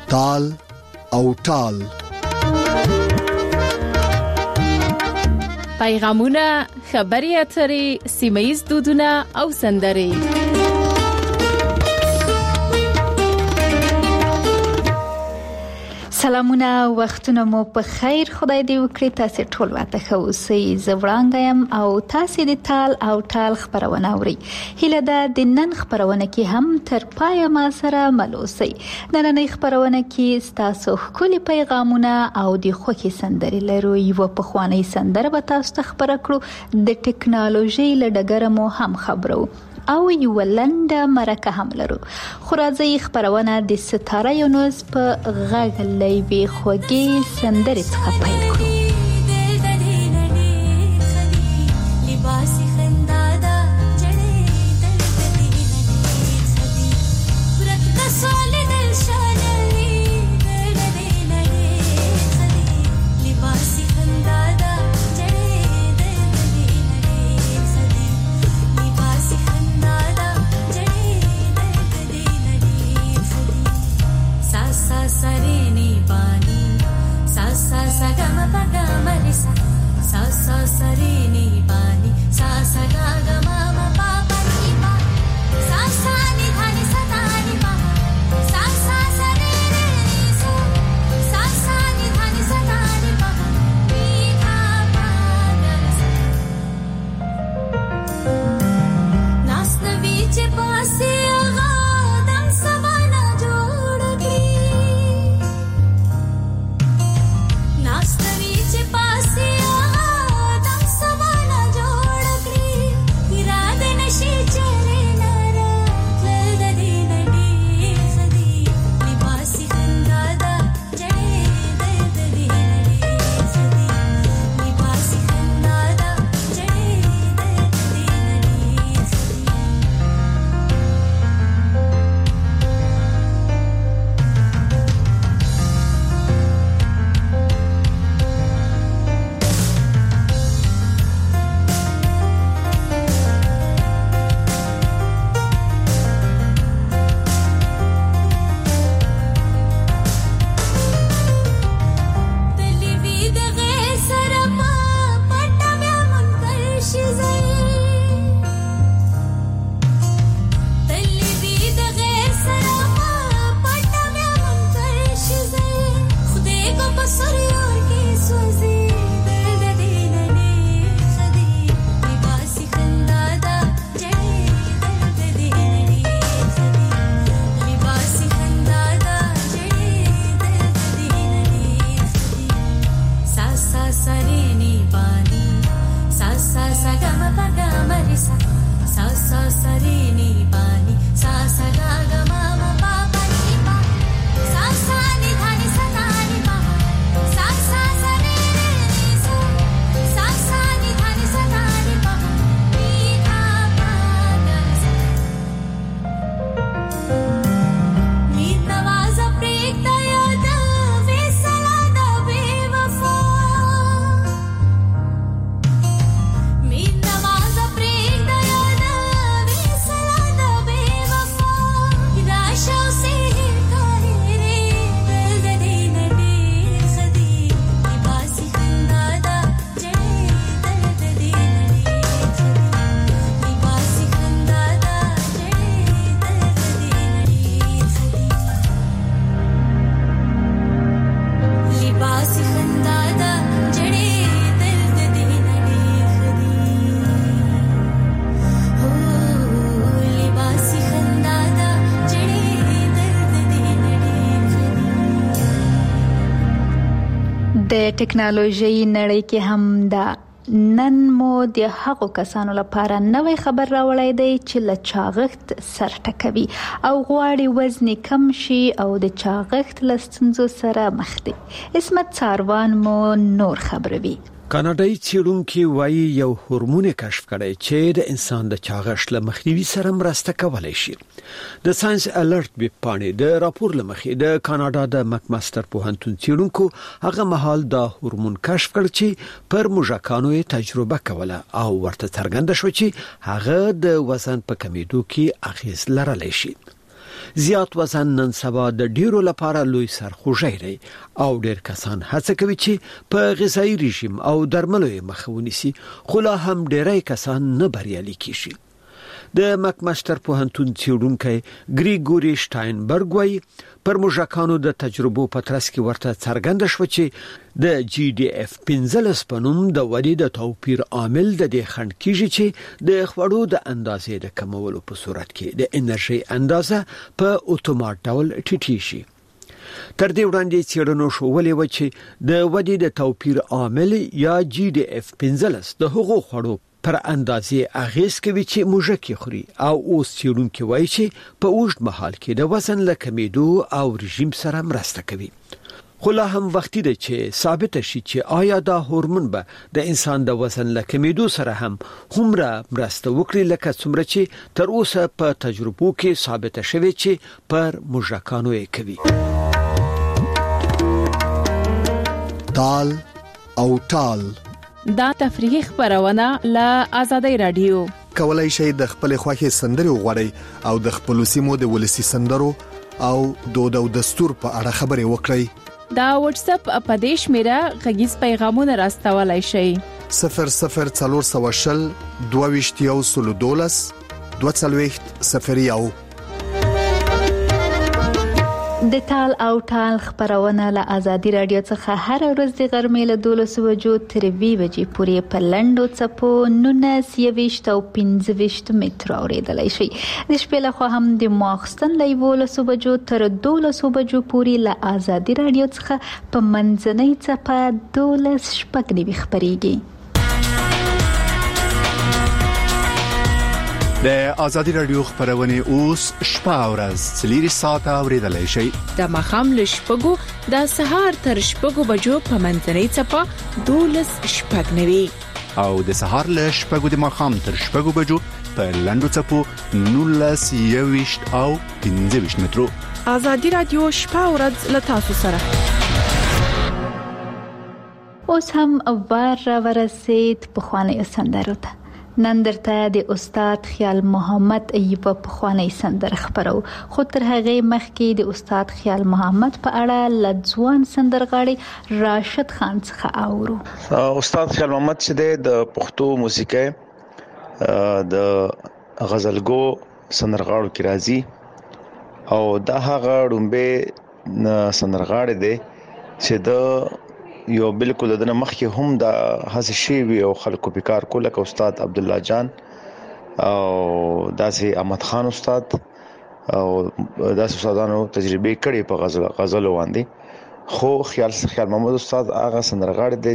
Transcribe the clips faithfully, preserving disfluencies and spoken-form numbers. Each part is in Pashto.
تال او ټال. پیغامونه، خبري اترې، سیمه‌ییز دودونه او سندرې. سلامونه، وختونه مو په خیر. خدای دې وکړي تاسو ټول واته خو سي زوړانګم او تاسو د تال او ټال خبرونه اوري. هله ده د نن خبرونه کې هم تر پای ما سره ملوسي. نن نه خبرونه کې تاسو خولي پیغامونه او د خوخي سندري لرو. یو په خواني سندره به تاسو ته خبره کړو. د ټکنالوژي لډګر مو هم خبرو او یو لنډه مرکه هم لرو. خو راځي خبرونه د ستاره یونس په غږ وی خوږی سندرې څخه پیل کړو. د ټکنالوژي نړۍ کې هم دا نن مو د هغو کسانو لپاره نوې خبر راوړی دی چې له چاغښت سر ټکوي او غواړي وزن کم شي او د چاغښت له ستونزو سره مخ دي. اسمت څاروان مو نور خبروي. کاناډایي څېړونکي وایي یو هورمون کشف کړی چې د انسان د چاغښت له مخنیوي سره مرسته کولی شي. د ساينس الرټ ویب پاڼې د راپور لمخې د کاناډا د مکماستر پوهنتون څېړونکو هغه مهال دا هورمون کشف کړ چې پر موږکانو یې تجربه کوله او ورته څرګنده شو چې هغه د وزن په کمیدو کې اغیز لرلی شي. زیات وزن نن سبا د ډیرو لپاره لوی سرخوږی دی او ډیر کسان هڅه کوي چې په غذایی رژیم او درملو مخه ونیسي، خو لا هم ډیری کسان نه بریالي کیږي. د مکمستر پوهنتون څېړونکی ګریګوري شټاینبرګ وایي پر موږکانو د تجربو په ترڅ کې ورته څرګنده شوه چې د جی ډي اف پنځلس په نوم د ودې د توپیر عامل د دې خنډ کیږي چې د خوړو د اندازې د کمولو په صورت کې د انرژي اندازه په اتومات ډول ټیټیږي شي. تر دې وړاندې څېړنو ښودلې و چې د ودې د توپیر عامل یا جی ډي اف پنځلس د هغو خوړو پر اندازې اغیز کوي چې موږک خوري، او اوس څېړونکي وایي چې په اوږد مهال کې د وزن له کمیدو او رژیم سره مرسته کوي. خو لا هم وختي ده چې ثابت شي چې آیا دا هورمون به د انسان د وزن له کمیدو سره هم هومره مرسته وکړي لکه څومره چې تر اوسه په تجربو کې ثابت شوی چې پر موږکانو یې کوي. تال او ټال دا تفریحي خبرونه له آزادۍ رادیو. کولای شئ د خپل خوښي سندري وغوړئ او د خپل سیمو د ولسی سندرو او دود او دستور په اړه خبري وکړئ. دا واتس اپ اپدیش میرا غږیز پیغامونه راستولای شئ. صفر صفر څلور سوه شل دوه ویشت یو سل دولس دوه څلوېښت صفر یو. د تال او ټال خبرونه له آزادي رادیو څخه هر ورځ د غرمې له دولس بجو تر وی بجې پورې په لنډو څپو نولس یویشت او پنځه ویشت متر اوریدلای شي. د شپې له خوا هم د ماخستن له یولس بجو تر دولس بجو پورې له آزادي رادیو څخه په منځنۍ څپه دولس شپږ نیوي خبريږي. د آزادي رادیو خبرونه اوس شپه ورځ څلور ساعته اوریدلای شي. د مخام له شپږو د سهار تر شپږو بجو په منځنۍ څپه دولس شپږ نیوي او د سهار له شپږو د مخام تر شپږو بجو په لنډو څپو نولس یویشت او پنځه ویشت مترو. آزادي رادیو شپه ورځ له تاسو سره. اوس هم وار را ورسید په خوانې سندرو ته. نن درته د استاد خیال محمد ایوب په خوانې سندر خبرو، خو تر هغه مخکې د استاد خیال محمد په اړه لځوان سندرغاړي راشد خان څخه اورو. استاد خیال محمد چې د پښتو موسیقي د غزلګو سندرغاړو کې راځي او دا هغه ډومبه سندرغاړي دی چې د یو بالکل د مخکې هم د هڅه شی وی او خلکو په کار کوله ک استاد عبد الله جان او داسې احمد خان استاد او داسې استادانو تجربه کړې په غزل غزل باندې. خو خیال خیال محمد استاد هغه سندرغاړي دی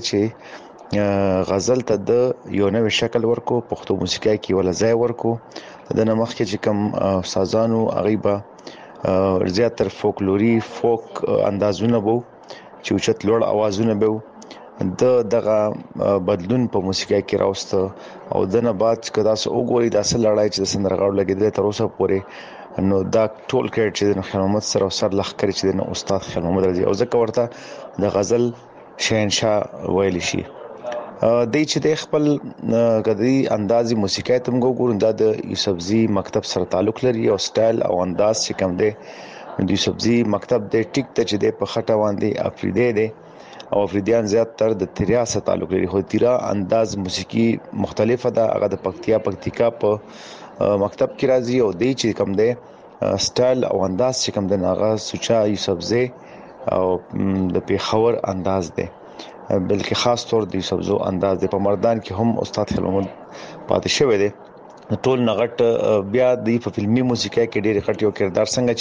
چې غزل ته د یو نوې شکل ورکو، پښتو موسیقي کې ولا ځای ورکو. د نمخکې چې کوم سازانو غیبه زیاتره فولکلوري فوک اندازونه وو چې اوچت لوړ اوازونه به د دغه بدلون په موسیقي کې راوست او دنه بعد کدا سه وګوري د اصل لړای چې د سندرغاړو لګیدل تر اوسه پورې نو دا ټول کېټ چې د خیال محمد سره سر لخ کړی چې د استاد خیال محمد رضی او ځکه ورته د غزل شهنشاه ویل شي. د چې د خپل غدي اندازي موسیقي تم وګورئ د یوسفزي مکتب سره تعلق لري او سټایل او انداز چې کوم دی د یوسفزي مکتب د ټیک ته چې د په خټه باندې افریدي دی او افریدیان زیات تر د تریا سره تعلق لري. خو تیرا انداز موسیقي مختلفه ده، هغه د پکتیا پکتیکا په مکتب کې راځي او د چې کوم دی سټایل او انداز چې کوم دی هغه سوچا یوسفزي او د پیښور انداز دی، بلکې خاص طور د یوسفزو انداز دی. په مردان کې هم استاد خیال محمد پاتې شوی دی. ټول نغټ بیا د فلمي موسیقي کې ډېر غټ یو کردار څنګه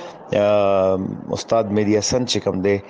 چې استاد مهدی حسن چې کوم دی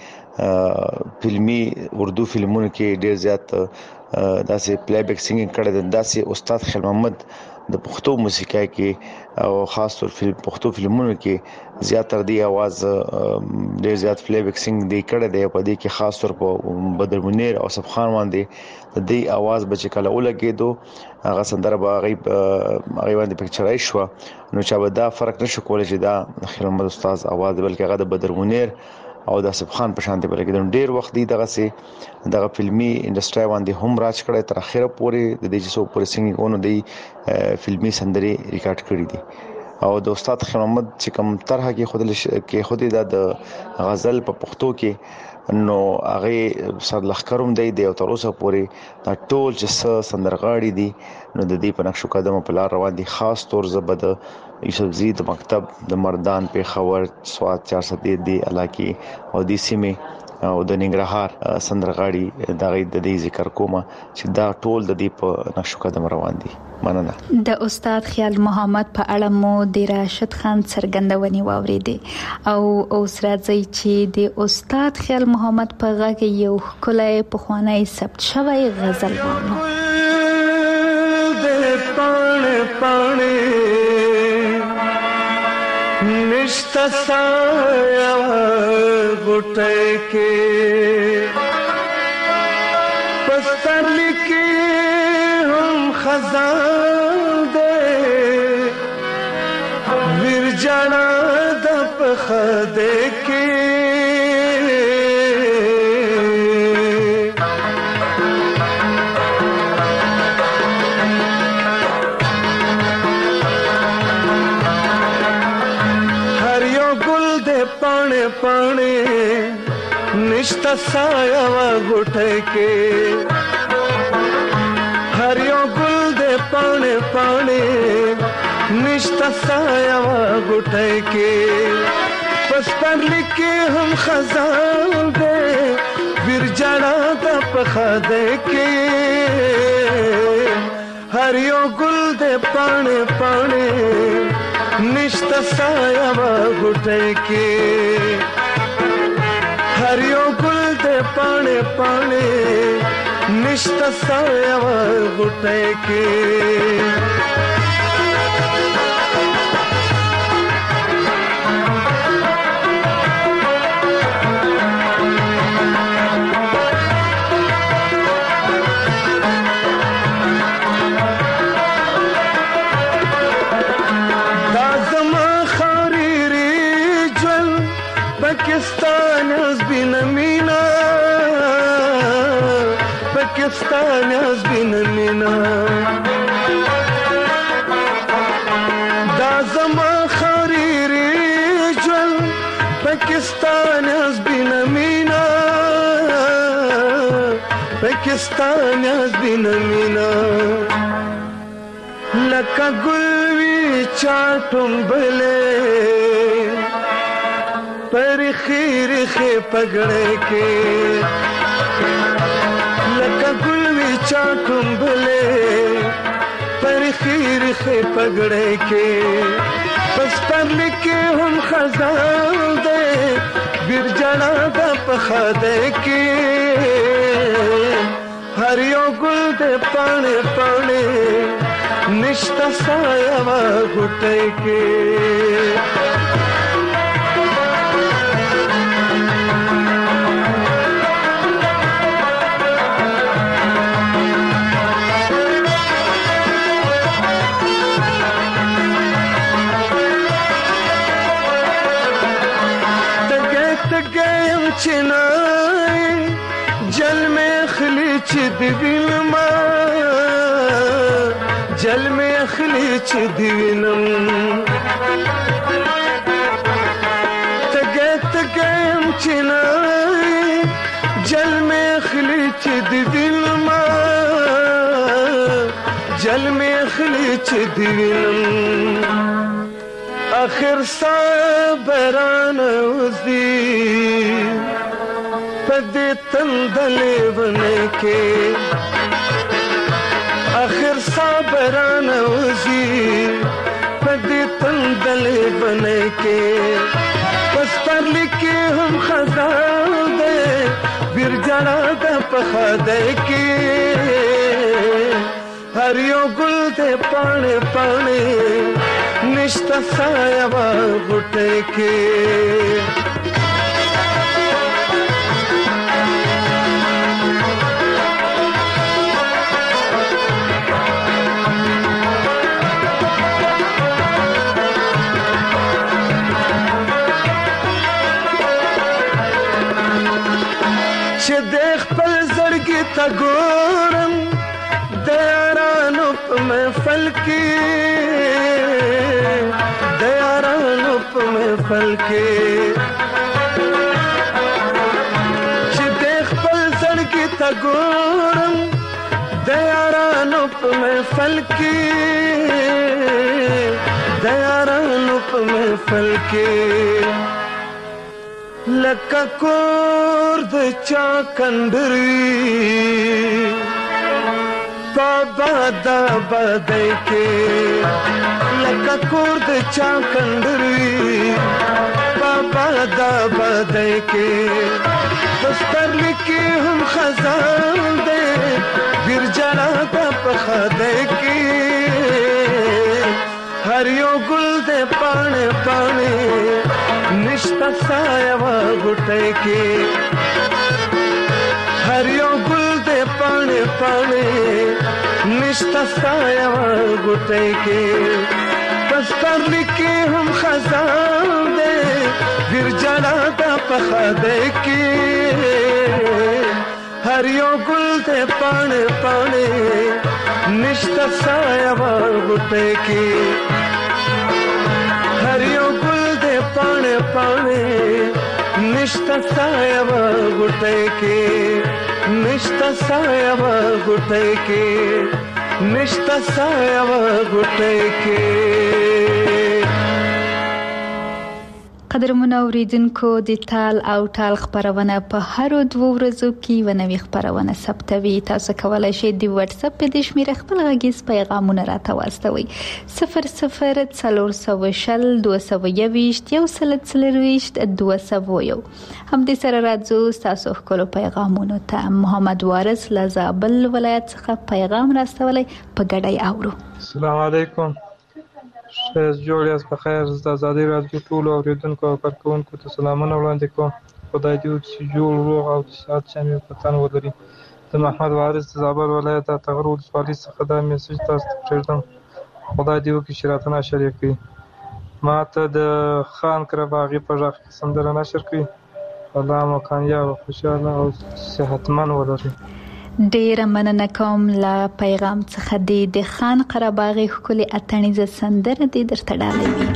فلمي اردو فلمونو کې ډېر زیات داسې پلی بیک سینګینګ کړی دی، داسې استاد خیال محمد د پښتو موسیقي کې او خاص طور په پښتو فلمونو کې زیاتره دی आवाज ډېر زیات پلی بیک سینګ دی کړی دی. په دې کې خاص طور په بدر منیر او صف خان باندې د دې आवाज بچ کله ولګېدو هغه سندره به غیب غیب باندې پکچرای شو نو چې به دا فرق نشو کولای چې دا خیال محمد استاد आवाज بلکې هغه د بدر منیر او د صف خان په شان دی. بلکې ډېر وخت دی دغه سي دغه فلمي انډستری باندې هم راج کړی تر اخره پورې د دې چې سو پورې سنگینګ اونو دی فلمي سندري ریکارډ کړی دي. او د استاد خیر محمد چې کوم طرحه کې خود کې خودي د غزل په پښتو کې نو هغه سر لخرم دی دی او تر اوسه پورې دا ټول چې سندرغاړي دي نو د دې په نقشو قدم په لار روان دي. خاص طور زبد یوسف زی د مکتب د مردان په خبر سواد چار سو دی علاقې او د سیمه او د ننګرهار سندرغاړي د غي د دې ذکر کومه چې دا ټول د دې په نقشو قدم روان دي. مننه. د استاد خیال محمد په اړه مو د راشد خان څرګندونې واوریدې او اوس راځي چې د استاد خیال محمد په غږ یو کله په خوانای ثبت شوی غزل وانه. پانے پانے نشتا سایہ گھٹے کے پستر لکی ہم خزان دے ویر جانا دپ خدے کے पाने निष्ठा साया गुटे के हरियो गुल दे पाने पाने निष्ठा साया गुटे के बस पर लिखे हम खजान दे विरजाना दप खदे के हरियो गुल दे पाने पाने निष्ठा साया गुटे के हरियो गुल दे पाने पाने निष्ठा साया गुटे के Pakistan has been a mina Pakistan has been a mina Da zama khariri jwal Pakistan has been a mina Pakistan has been a mina Laka gulvi chatum bale पर खीर खे पगड़े के लका गुलवी चाटुम भले पर खीर खे पगड़े के बस पर लिखे हम खजान दे बिरजड़ा दा पखा दे के हरियो गुल दे पाने पाने निष्ठा साया गुटे के چنائی جل میں خلیچ دیوینما جل میں خلیچ دیوینم تگے تگیم چنائی جل میں خلیچ دیوینما جل میں خلیچ دیوینم آخر صابران وزی پدی تندلے بنے کے آخر صابران وزی پدی تندلے بنے کے بس پر لکھے ہم خزان دے برجڑا دا پخا دے کے ہریو گل دے پانے پانے निष्ठा साया गुटे के चे देख पल जड़गी तगोरम दयारानुप में फल की محفل کې چې د خپل زړګي ته ګورم د یارانو په محفل کې د یارانو په محفل کې لکه کور د چا کندروي بابا دا بدای کې لکه کور د چا کندروي بابا دا بدای کې دستر لکی هم خزان دے بیر جلا دا پخدای کې هر یو ګل دے پانے پانے نشتا سایه وا غټای کې هر یو ګل دے پانے پانے نشتا سایه وا غټای کې دستر لکی هم خزان دے بیر جلا دا پخدای کې هر یو ګل دے پانے پانے نشتا سایه وا غټای کې هر یو ګل دے پانے پانے نشتا سایه وا غټای کې نشتا سایه وا غټای کې نشتا سایه وا غټای کې. قدرمنو اوریدونکو د تال او ټال خبرونه په هر دوه ورځو کې ونوي خبرونه ثبتوي. تاسو کولای شئ د واتس اپ په شمیره خپل غږیز پیغامونه راته واستوي صفر صفر څلور سوه شل دوه سوه یوویشت یو سل څلرویشت دوه سوه یو. هم دې سره راځو تاسو خپل پیغامونه ته. محمد وارث له زابل ولایت څخه پیغام راستولی په ګډه اورو. السلام علیکم. شایز جوړ یاست په خیر. زه د ازادۍ راډیو ټولو اوریدونکو او کارکوونکو ته سلامونه وړاندې کوم. خدای دې وکړي چې جوړ روغ او د صحت شامل وطن ولري. د محمد وارث د زابل ولایت د اتغر ولسوالۍ څخه دا میسج تاسو ته پرېږدم. خدای دې وکړي چې راته نشر یې کړي. ما ته د خان قرهباغي په غږ کې سندره نشر کړي. الله مو کامیاب او خوشحاله او صحتمند ولري. ډیره مننه کوم له پیغام څخه. دی د خان قرهباغي ښکلې اتڼیزه سندره دې درته ډالوي.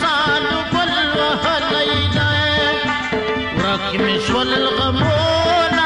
شول الغمون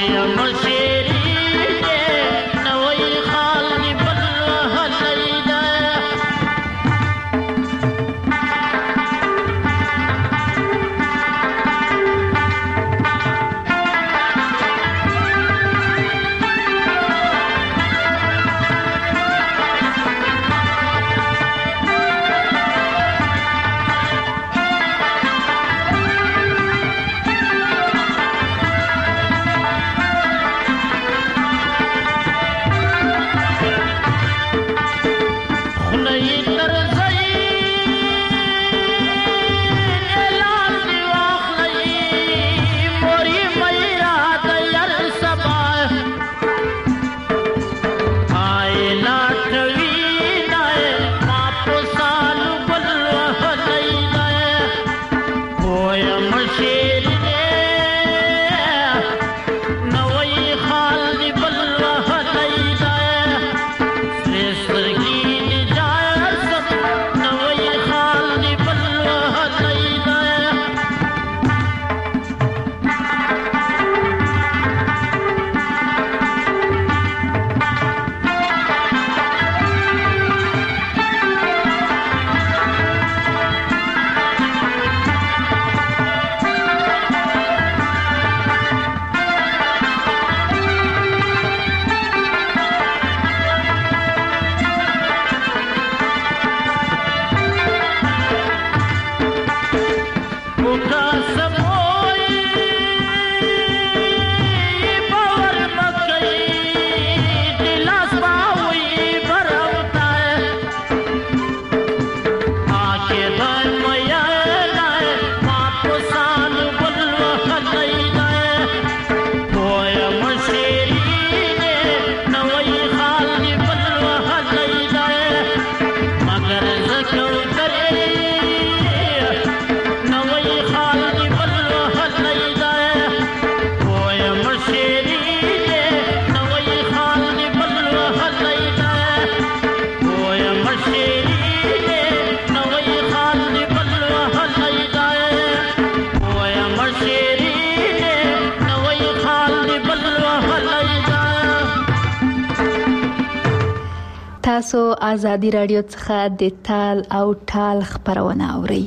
تاسو آزادی رادیو څخه د تال او ټال خبرونه اورئ.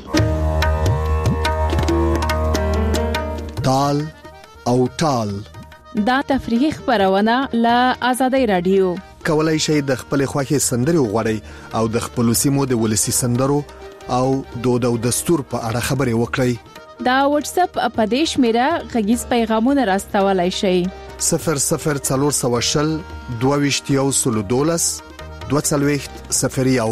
تال او ټال دا تفریحي خبرونه له آزادی رادیو. کولای شئ د خپل خوښي سندري وغوړئ او د خپل سیمو د ولسی سندرو او دود او دستور په اړه خبري وکړئ. دا واتس اپ اپدیش میرا غږیز پیغامونه راستولای شئ. صفر صفر څلور سوه شل دوه ویشت یو سلو دولس دوه څلوېښت صفر یو.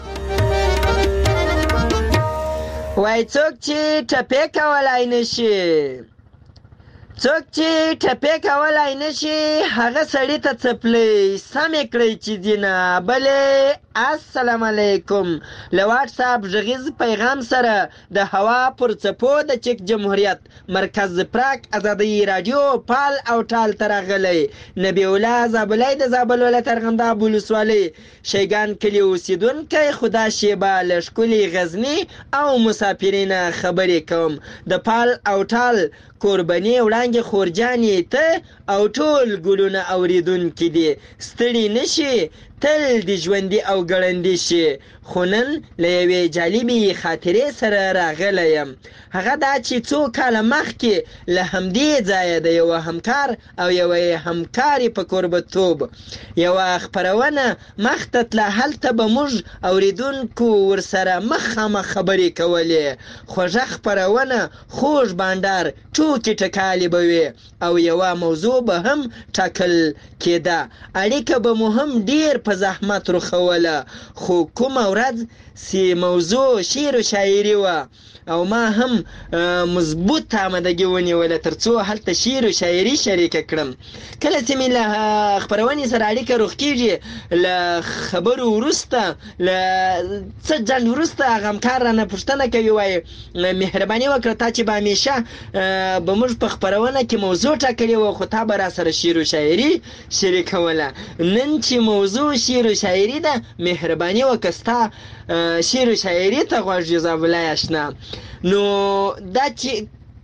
وای څوک چې ټپې کولای نشي څوک چې ټپې کولای نشي هغه سړی ته څپلۍ سمې کړئ چې دینه بلې. السلام علیکم. له واټس اپ غږیز پیغام سره د هوا پر څپو د چک جمهوریت مرکز پراک آزادی رادیو پال او ټال ترغلی نبی الله زابلای د زابل ولایت ارغنداب ولسوالۍ شیګان کلی اوسیدونکي خدا شیبه لشکلی غزنی او مسافرین خبرې کوم. د پال او ټال قرباني وړاندې خورجانې ته او ټول ګلونه اوریدونکي دي ستړي نشي تل د ژوندۍ او ګړندې شي. خو نن له یوې جالبې خاطرې سره راغلی یم. هغه دا چې څو کاله مخکې له همدې ځایه د یوه همکار او یوې همکارې په کوربتوب یوه خپرونه مخته تله. هلته به موږ اوریدونکو ورسره مخامخ خبرې کولې. خوږه خپرونه خوږ بانډار ټوکې ټکالې به وي او یوه موضوع به هم ټاکل کېده. اړیکه به مو هم ډېر په زحمت رخوله. خو کومه ورځ سی موضوع شعر و شاعري وه او ما هم مضبوط آمدګي ونیوله تر څو هلته شعر و شاعري شریکه کړم. کله چې مې له خپرونې سره اړیکه روغ کېږي له خبرو وروسته له څه ځنډ وروسته هغه همکار رانه پوښتنه کوي وایي مهرباني وکړه تا چې به همیشه به موږ په خپرونه کې موضوع ټاکلې وه خو تا به راسره شعر و شاعري شریکوله. نن چې موضوع شعر و شاعري ده مهرباني وکړه ستا شعر و شاعري ته غوږ جذابلای اشنا. نو دا چې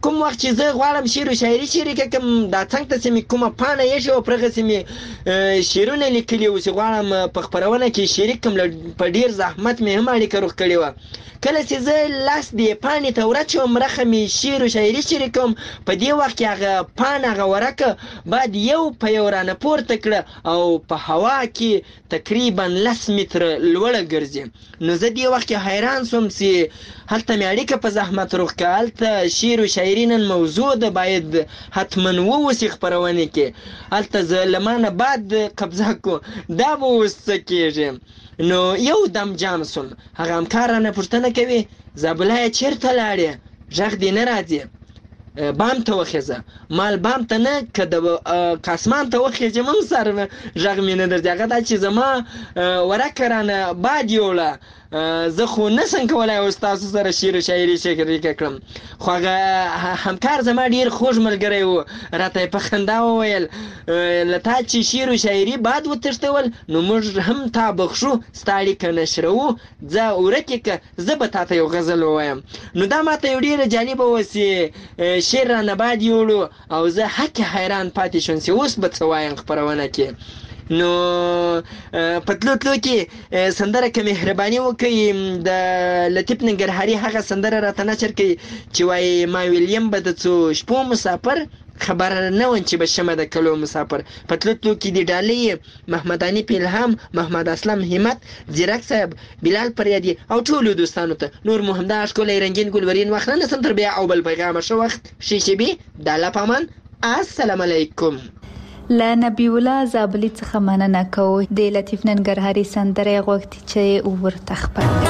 کوم وخت چې زه غواړم شعر او شاعري شریکه کړم دا څنګ ته چې مې کومه پاڼه ایښې وه په هغسې مې شعرونه لیکلي وو چې غواړم په خپرونه کې شریک کړم په ډېر زحمت مې هم اړیکه روغ کړې وه کله چې زه لاس دې پاڼې ته ورچوم رخه مې شعر او شاعري شریک کوم په دې وخت کې هغه پاڼه هغه ورقه باید یو په یو رانه پورته کړه او په هوا کې تقریبا لس متره لوړه ګرځي نو زه دې وخت کې حیران شوم چې هلته مې اړیکه په زحمت روغ کړه هلته شعر او شاعري نن موضوع ده باید حتما ووسي خپرونې کې هلته زه له ما نه بعد قبضه کو دا به اوس څه کېږي نو یو دم جام شوم هغه همکار رانه پوښتنه کوي زابلایه چېرته لاړې غږ دې نه راځي بام ته وخیزه مال بام ته نه که د کاسمان ته وخیژم هم سر غږ مې نه درځي هغه دا چې زما ورکه رانه باد یوړه زه خو نسم کولی اوس تاسو سره شعر و شاعري شریکه کړم خو هغه همکار زما ډېر خوږ ملګری و راته یې په خندا وویل له تا چې شعر و شاعري باد وتښتول نو موږ هم تا بخښو ستا اړیکه نشروو ځه ورکې که زه به تا ته یو غزل ووایم نو دا ماته یو ډېره جالبه وه چې شعر رانه باد یوړو او زه حقې حیران پاتې شوم چې اوس به څه وایم خپرونه کې نو په تلو تلو کې سندره که مهرباني وکړئ د لطیف ننګرهاري هغه سندره راته نشر کوي چې وایي ما ویلیم به د څو شپو مسافر خبر نه وم چې به شمه د کلو مسافر په تلو تلو کې د ډالۍ محمد حنیف الهام محمد اسلم همت زیرک صاحب بلال پریادي او ټولو دوستانو ته نور مو همدا ښکلی رنګین ګلورین وخت نه نسم تر بیا او بل پیغامه ښه وخت ښې شبې د الله په امان السلام علیکم له نبی الله زابلی څخه مننه کوو د لطیف ننګرهاري سندره غوښتي چې ورته خپروي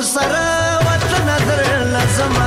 سره وطن در لازمه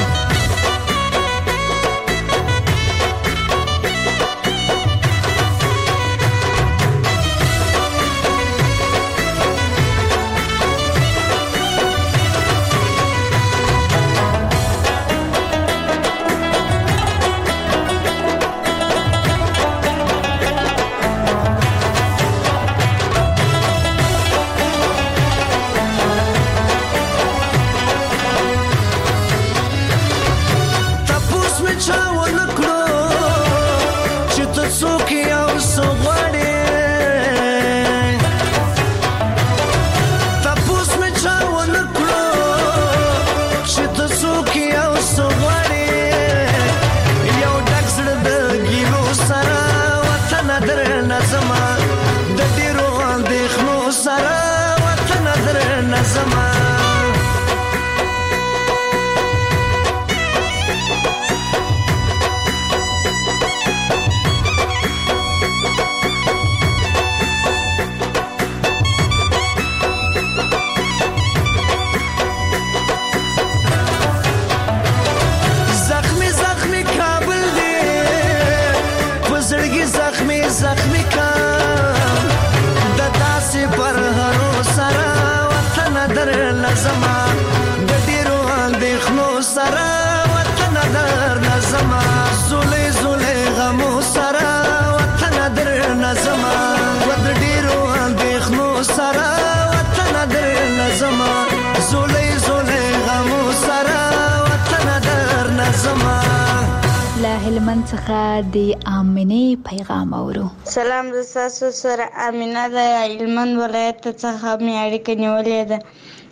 هلمند څخه د امنه پیغام اورو. سلام، د تاسو سره امینه د هلمند ولایت څخه مې اړیکه نیولې ده.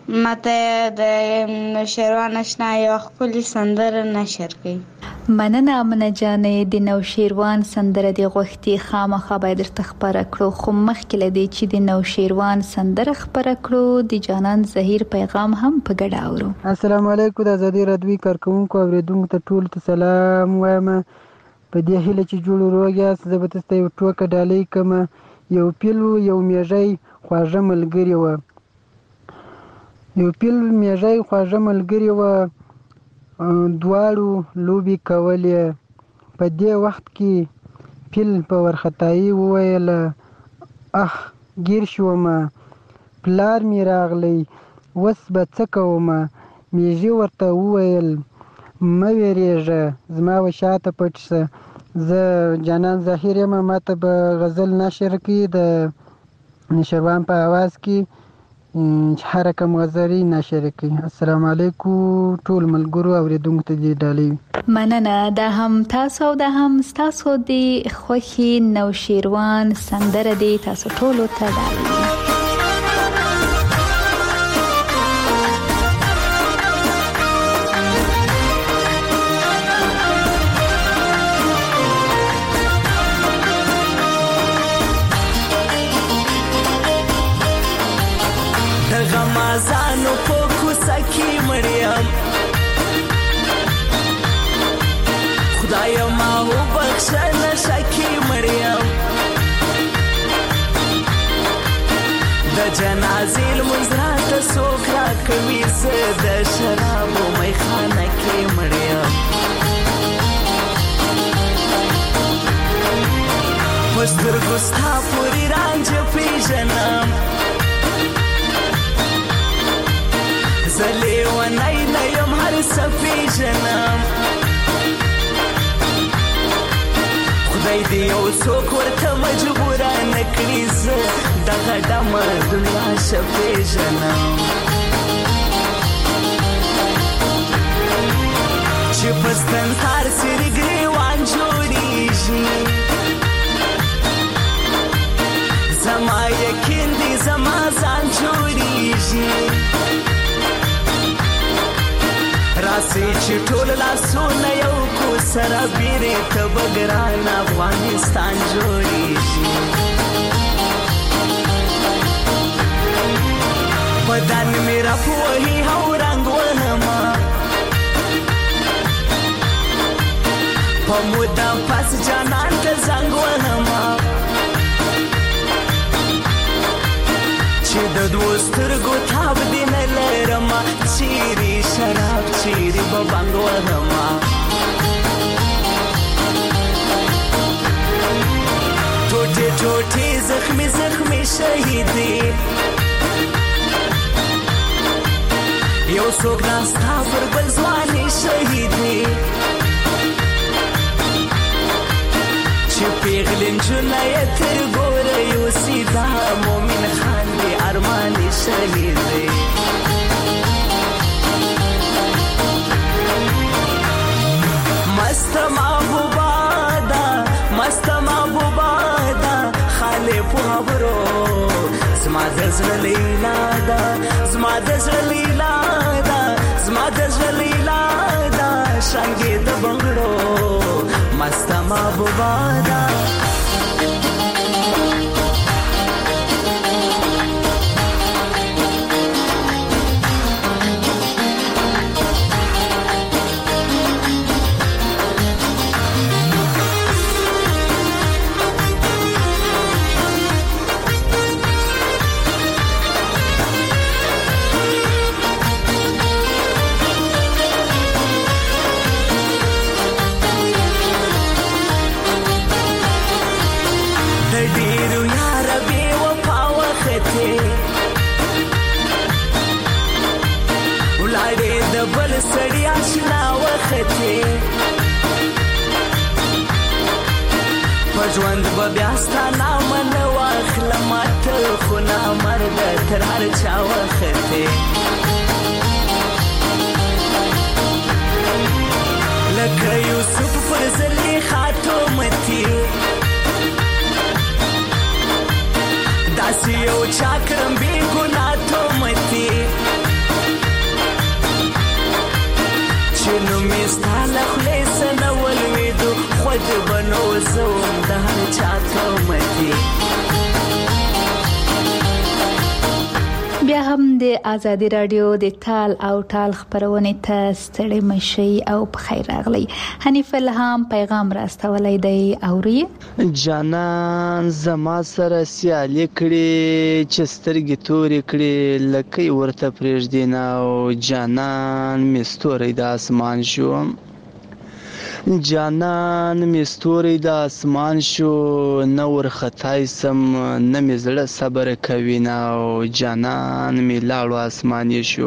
ماته د شیروان آشنا یو ښکلي سندره نشر کړي. مننه امنه جانې، د نوشیروان سندره د غوښتي خامخا باید درته خبره کړو، خو مخکې لدی چې د نوشیروان سندره خبره کړو د جانان زهیر پیغام هم په ګډه اورو. السلام علیکم، د ازادي رادیو کارکونکو اوریدونکو ته ټول ته سلام وایم. په دې هیله چې جوړ روغ یاست، زه به تاسو یو ټوکه ډالۍ کوم. یو پیل یو میږی خواږه ملګری و یو پیل میږی خواږه ملګری و دواړو لوبي کولې. په دې وخت کې پیل په ورختایي وویل اخ گیر شوم، پلار می راغلی، وس به څه کوم؟ میږي ورته وویل مه ویریږه، زما و شاته پټ شه، زه جانان ظاهر یم، ماته به غزل نشر کړي د نشروان په आवाज کې هر کوم غزري نشر کړي. السلام علیکم ټول ملګرو اوریدونکو ته دې ډالۍ. مننه، دا هم تاسو او دا هم تاسو د خوخي نوشیروان سندره دی تاسو ټول ته ډالۍ. غمازانو په کوڅه کې مړیم، خدایا ما وبخښه نشه کې مړیم، د جنازې لمونځ راته څوک راکوي، زه د شرابو میخانه کې مړیم. په سترګو ستا پورې رانجه پیژنم، زه لیونی نه یم هر څه پیژنم، خدای دې یو څوک ورته مجبوره نه کړي، زه دغه ډمه دنیا ښه پیژنم. چې په ستنهار څېرې ګریوان جوړېږي، زما یقین دی زما ځان جوړېږي، راسي چې ټول لاسونه یو کو سره بیرې ته به ګران افغانستان جوړېږي. بدن مې راپوهي او رنګ وهمه، په مودم پس جانان ته زنګ وهمه، چې د دوو سترګو تاب دې نه لري لرما چیری شراب چیری ببنگ ورما ټوټه ټوټه زخمی زخمی شهیدی یو څوک ناستا پر بل ځواني شهیدی چې پیغلین جنای تر ګوره یو سیدا مومن خان دی ارمانی شهیدی مست محبوبا دا مست محبوبا دا خاله په خبرو زما د زړه لیلا دا زما د زړه لیلا دا زما د زړه لیلا دا شانګې د بنگړو مست محبوبا دا سړی آشنا وخته پژوند به بیا ستانه من واخلم ته خو نه مرد تر هر چا وخته لکه یوسف پر زلی خاتمتی داسې یو چاکرم بی ګناه تومتی چنو میستاله خلیس نول ویدو خود بنو زوم ده هر چاته متی بیا هم د آزادي رادیو د تال او ټال خبرونه ته ستړي مشي او بخیر راغلی. حنیف الهام پیغام راستولای دی اوري جانان زما سره سیالي کړي چې سترګې تورې کړي لکه ورته پرېږدي نه او جانان مستوري د اسمان شو جانان مستوري د اسمان شو نه ورختای سم نه مې زړه صبر کوي نه او جانان مې لاړو اسماني شو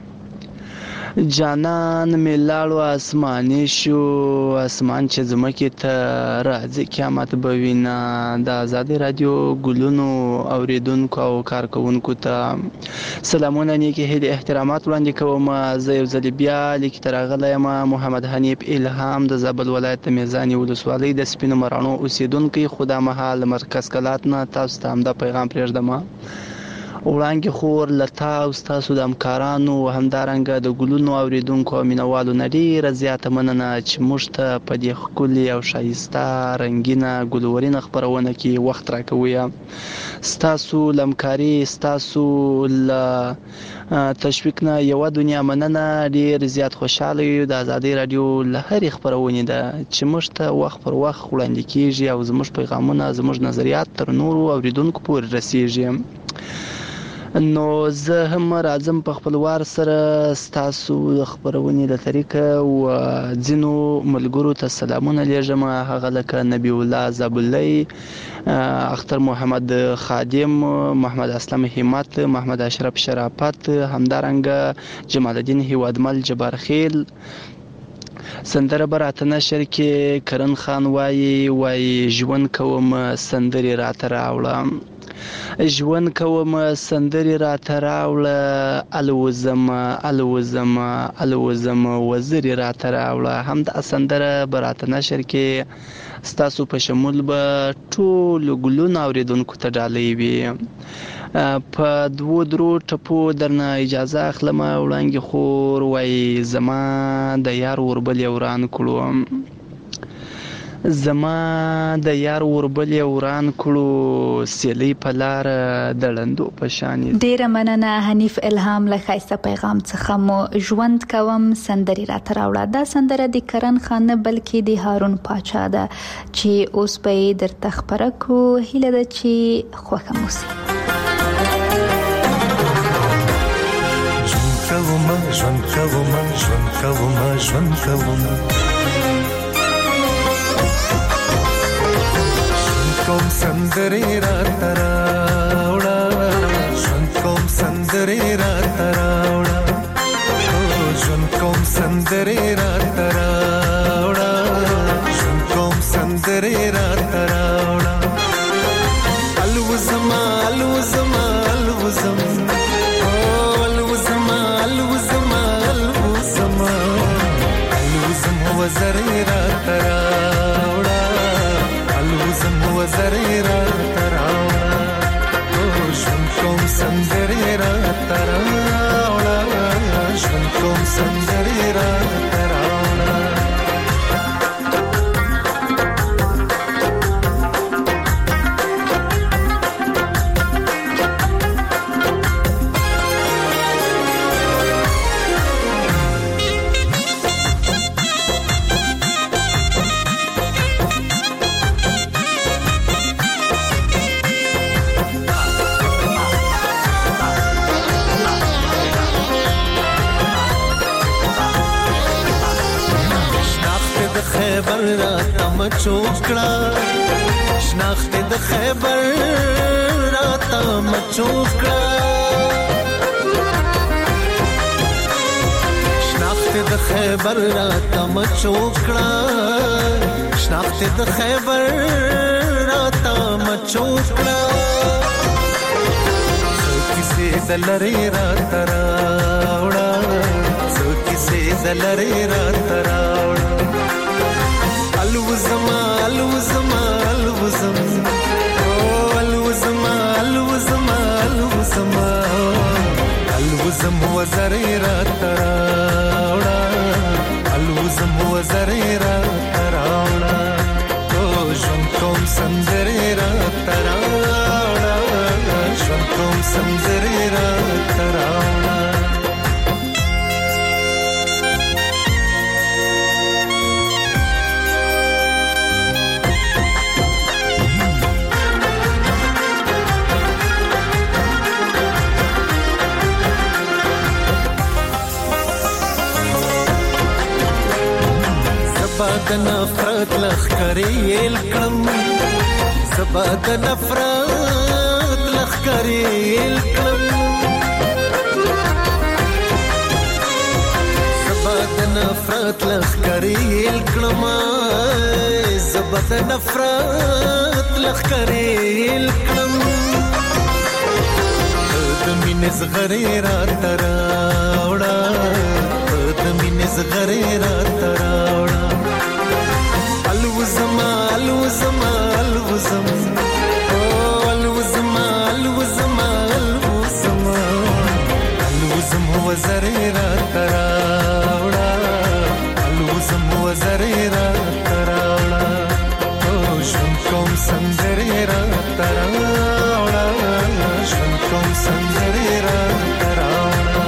جانان مې لاړو اسماني شو اسمان چې زمکې ته راځي قیامت به وینا د آزادي رادیو ګلونو اوریدونکو او کارکونکو ته سلامونه نیکی هیله احترامات وړاندې کوم. زه یو ځل بیا لیک تر غلی یم محمد حنیف الهام د زابل ولایت میزانی ولسوالۍ د سپینو مرانو اوسیدونکو. خدا مهال مرکز کلات نه تاسو ته هم د پیغام پرېږدم وړاندې خور لتا او تاسو د همکارانو همدارنګه د ګلونو اوریدونکو مینوالو نه ډیره زیاته مننه چې موږ ته په دې ښکلي او ښایسته رنګینه ګلورینه خپرونه کې وخت راکوي. ستاسو لمکاري ستاسو له تشویق نه یو دنیا مننه. ډیر زیات خوشاله یو د آزادي رادیو له هرې خپرونې ده چې موږ ته وخت پر وخت وړاندې کیږي او زموږ پیغامونه زموږ نظریات تر نورو اوریدونکو پورې رسیږي. نو زه هم راځم په خپل وار سره ستاسو خبرونې د طریقه او ځینو ملګرو ته سلامونه لېږم هغه لکه نبی الله زابلۍ اختر محمد خادم محمد اسلام همت محمد اشرف شرافت همدارنګه جمال الدین هیوادمل جبار خیل سندره براته نشر کې کرن خان وایي وایي ژوند کوم سندري راته راوړم ژوند کوم سندري راته راوړه الوزم الوزم الوزم وزري راته راوړه. هم د سندره براته نشر کې ستاسو په شمول به ټول ګلونه اوریدونکو ته ډالۍ وي. په دوو درو ټپو درنه اجازه اخلم. وړاندې خور وایي زما د یار وربل وران کړو زما د یار وربل وران کړو سیلی په لار د لندو په شان. ډیره مننه حنیف الهام له ښایسته پیغام څخه مو ژوند کوم سندري راته راوړه. دا سندره د کرن خان نه بلکې د هارون پاچا ده چې اوس به درته خبره کړو. هیله ده چې خوښه مو شي. کوم ژوند کوم ژوند کوم ژوند کوم کوم سندري را تراوړه ژوند کوم سندري را تراوړه ژوند کوم سندري را تراوړه ژوند کوم سندري را تراوړه الوزما الوزما الوزم الوزما الوزما الوزما الوزم وزري را تراوړه الوزم وزري را تراوړه ژوند کوم سندري را تراوړه ژوند کوم سندري را تراوړه خیبر را تم چوکړه شناخت د خیبر را تم چوکړه شناخت د خیبر را تم چوکړه شناخت د خیبر را تم چوکړه کیسه دلری را تراوړه کیسه دلری را تراوړه الوزما الوزما الوزم الوزما الوزما الوزما الوزم وزري را تراوړه الوزم وزري را تراوړه ژوند کوم سندري را تراوړه ژوند کوم سندري را تراوړه زباد نفرت لخکری الکم زباد نفرت لخکری الکم زباد نفرت لخکری الکم زباد نفرت لخکری الکم دمین زغری را تراوړه دمین زغری را تراوړه الوزما الوزما الوزم الوزما الوزما الوزما الوزم وزري را تراوړه الوزم وزري را تراوړه ژوند کوم سندري را تراوړه ژوند کوم سندري را تراوړه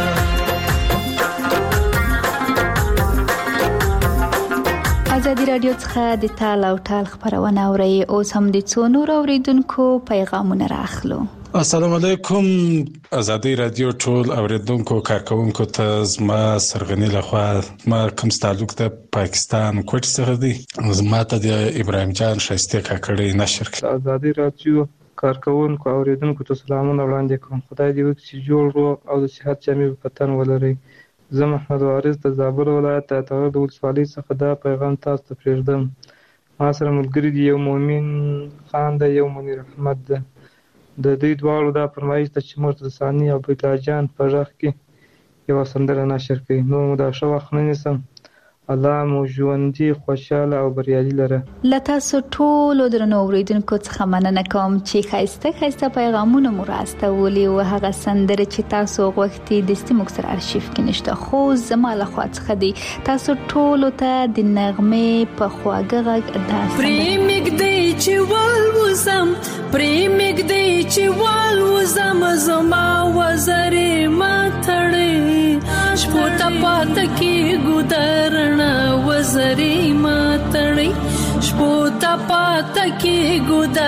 ازادي رادیو څخه د تال او ټال خبرونه اوري اوس هم د څو نور اوریدونکو پیغامونه راخلو. السلام علیکم. ازادي رادیو ټول اوریدونکو کارکونکو ته زما سرغنی لخوا ما کوم تعلق د پاکستان کوټ څخه دی. زما ته د ابراهیم جان شایسته کاکړی نشر کړ. ازادي رادیو کارکونکو اوریدونکو ته سلامونه وړاندې کوم. خدای دې وکړي جوړ روغ او د صحت جامع پتن ولري. زه محمد وارث د زابل ولایت اتغر د ولسوالۍ څخه دا پیغام تاسو ته پرېږدم. ما سره ملګری دی یو مؤمن خان دی یو منیر احمد دی. د دوی دواړو دا فرمایش ده چې موږ د ثاني او بیلا جان په غږ کې یوه سندره نشر کړي. نور مو دا ښه وخت نه نیسم. الله مو ژوندي خوشحاله او بریالي لره. له تاسو ټولو درنو اوریدونکو څخه مننه کوم چې ښایسته ښایسته پیغامونه مو راستولي او هغه سندره چې تاسو غوښتي دستي موږ سره ارشیف کې نشته، خو زما له خوا څخه دی تاسو ټولو ته د نغمې په خواږه غږ دا پریمګ دی چې والوزم پریمګ دی چې والوزم زما وزرې ما تړې شپو ته پات کې ګودرنا وزرې ما تړې شپو ته پات کې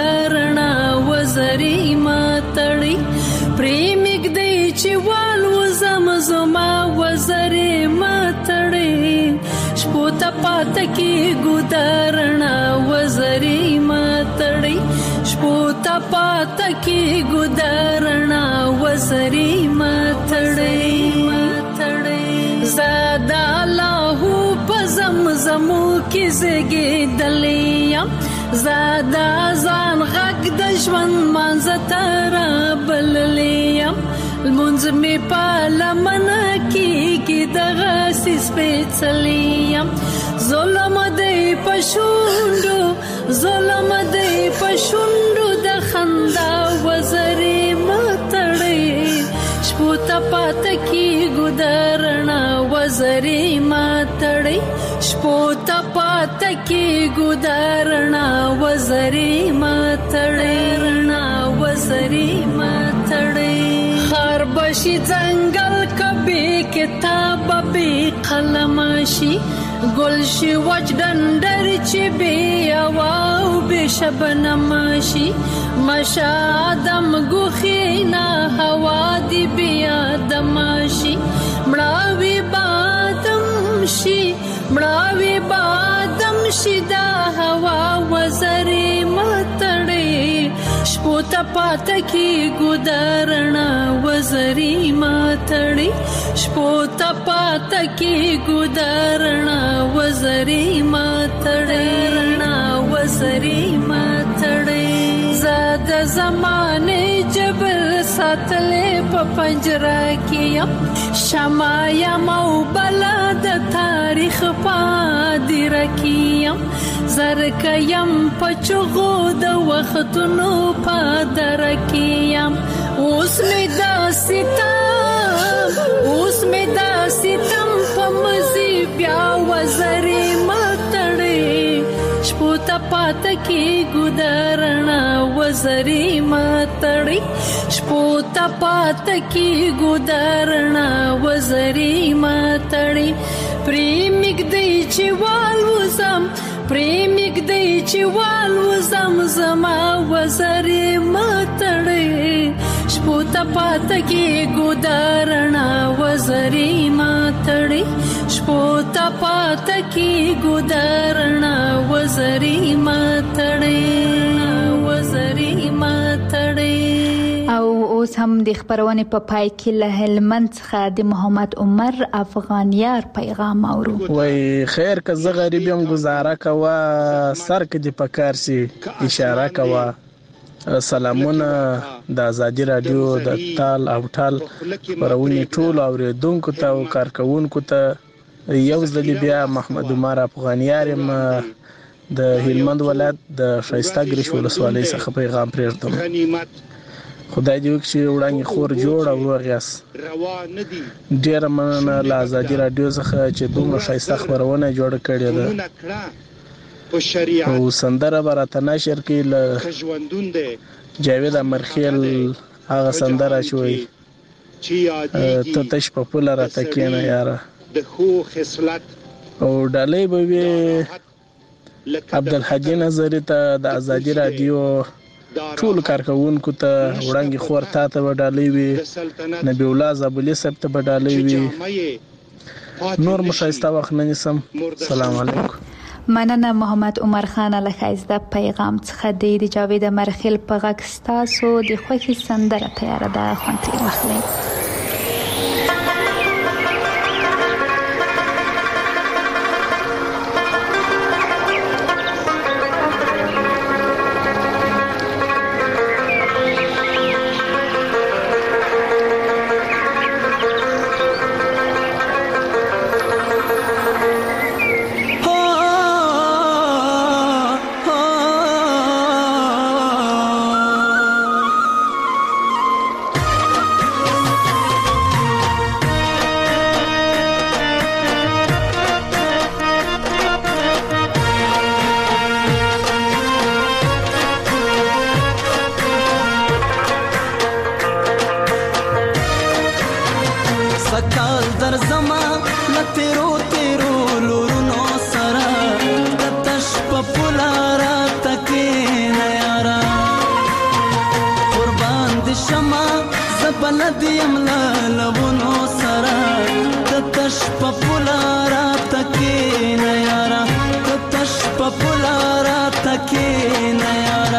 ګودرنا وزرې ما تړې پریمګ دی چې والوزم وزم زما وزرې ماتړې شپو ته پات کې ګودارنا وزرې ماتړې شپو ته پات کې ګودارنا وزرې ماتړې ماتړې زادا الله پزم زمو کې زګې دلیم زادا ځان غږ د ژوند مانځ تر بللیم المنځ می پالمنه کېږي دغه سپېڅلیم ظلم دی پښوندو ظلم دی پښوندو د خندا وزرې ماتړې شپو ته پات کې ګودرنا وزرې ماتړې شپو ته پات کې ګودرنا وزرې ماتړې رڼا وزرې ماتړې خار بشي ځنګل کبي کتاب به قلم شي ګل شي وجدندر چې به او به شبنم شي مشادم غخینا هوا دی بیا دمشي مړاوي بادم شي مړاوي بادم شي دا هوا وزرې ماتړې شپو ته پات کې ګودرنا وزرې ماتړې شپو ته پات کې ګودرنا وزرې ماتړې رڼا وزرې ماتړې زاد زمانه جبل ساتلې په پنجره کې شمع یم او بلا د تاریخ پادر کیم زرک یم پچغو د وختونو پادر کیم اوس می دا ستم اوس می دا ستم په مزي بیا وزرې ماتړې شپو ته پات کې ګودرنا وزرې ماتړې شپو ته پات کې ګودرنا وزرې ماتړې پریمګ دی چې والوزم پریمګ دی چې والوزم زما وزرې ماتړې شپو ته پات کې ګودرنا وزرې ماتړې شپو ته پات کې ګودرنا وزرې ماتړې وزرې ماتړې او اوس هم د خبرونه په پای کې له هلمند څخه د محمد عمر افغانیار پیغام اورو وای خیر که زه غریب یم گزاره کوا سر کې د پکار سي اشاره کوا سلامونه د ازادي رادیو د تال او ټال پرونی ټول اوریدونکو ته او کارکونکو ته یو ځل بیا محمد عمر افغانیار د هلمند ولایت د شایسته ګریش ولسوالۍ څخه پیغام پرېږدم خدای دې وکړي وړاندې خور جوړ او روغ یاست ډیر مننه له ازادي رادیو څخه چې دومره شایسته خبرونه جوړ کړې ده او سندره براته نشر کې له جاوید امرخیل هغه سندره شوی ته تش په پوله راته کېنه یاره او ډالۍ به وي عبدالحجي نظري ته د ازادي رادیو ټول کارکونکو ته وړاندې خور تا ته وډالې وي نبی الله زابلی صاحب ته وډالې وي نور مشایسته وخت نه نسم سلام علیکم مننه محمد عمر خان له خایسته پیغام څخه د جاوید مرخیل په غږ ستاسو د خوښي سندره تیار ده خوانتي واخلئ Oh په پولارا تکې نه یارا تش په پولارا تکې نه یارا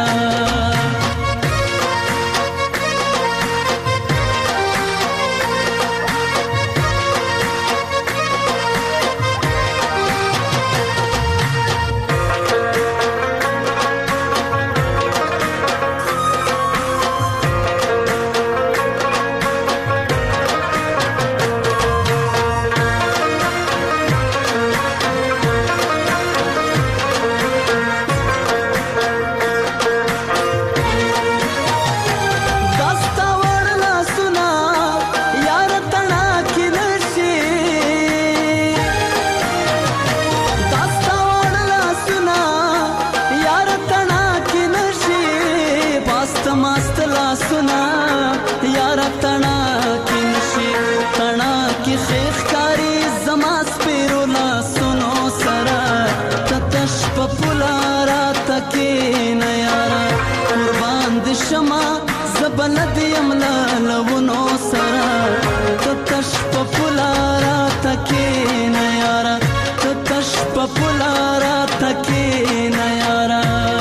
بلد یملا لونو سرا تتش په پولارا تکې نه یارا تتش په پولارا تکې نه یارا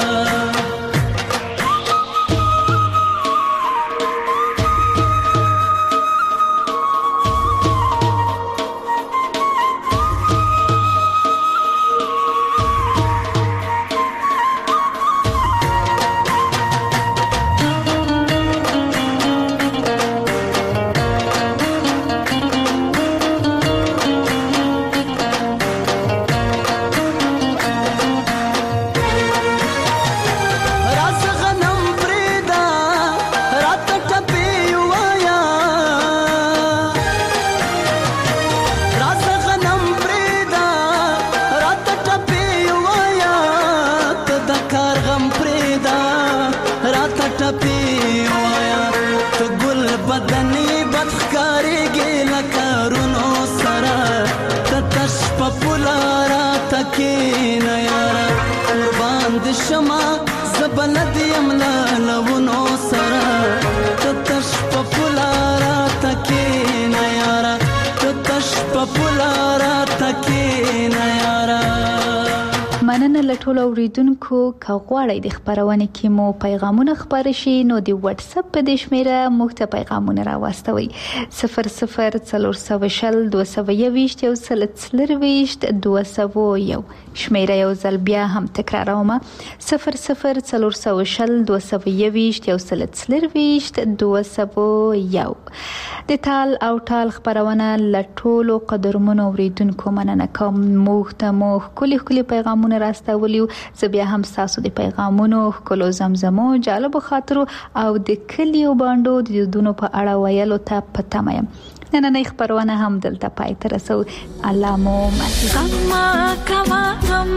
بلد یملا لونو سرا تتش په پولارا تکې نه یارا تتش په پولارا تکې نه یارا مننه لټول اوریدونکو که غواړئ د خبرونه کې مو پیغامونه خبر شي نو د واتس اپ په د شمیره موږ ته پیغامونه راوستوي صفر صفر څلور سوه شل دوه سوه یوویشت یو سل څلرویشت دوه سوه یو شمیره یو ځل بیا هم تکراروم صفر صفر څلور سوه شل دوه سوه یوویشت یو سل څلرویشت دوه سوه یو د تال او ټال خبرونه لټول قدرمن اوریدونکو مننه کوم موږ ته مو کلی کلی پیغامونه راستولیو زه بیا هم تاسو د پیغامونو کلو زمزمو جالب خاطرو او د کلیو باندو د دودونو په اړه ویلو ته پته مې نننۍ خبرونه هم دلته پای ته رسو الله مو مل غم کوا غم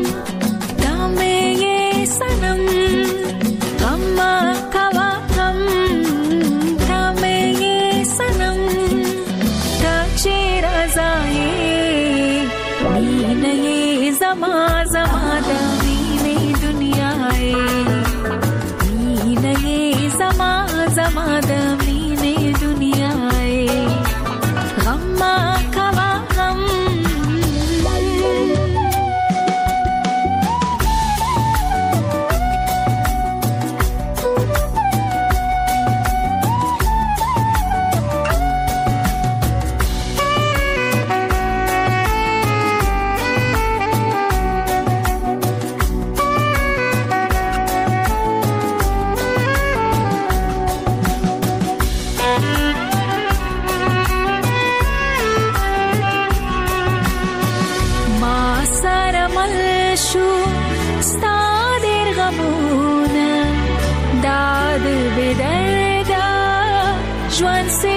دامه سنم غم کوا غم دامه سنم تا چیر ازای مینه زما زما د مینه دنیا مینه زما زما د مینه دنیا غم کوا غم ژوند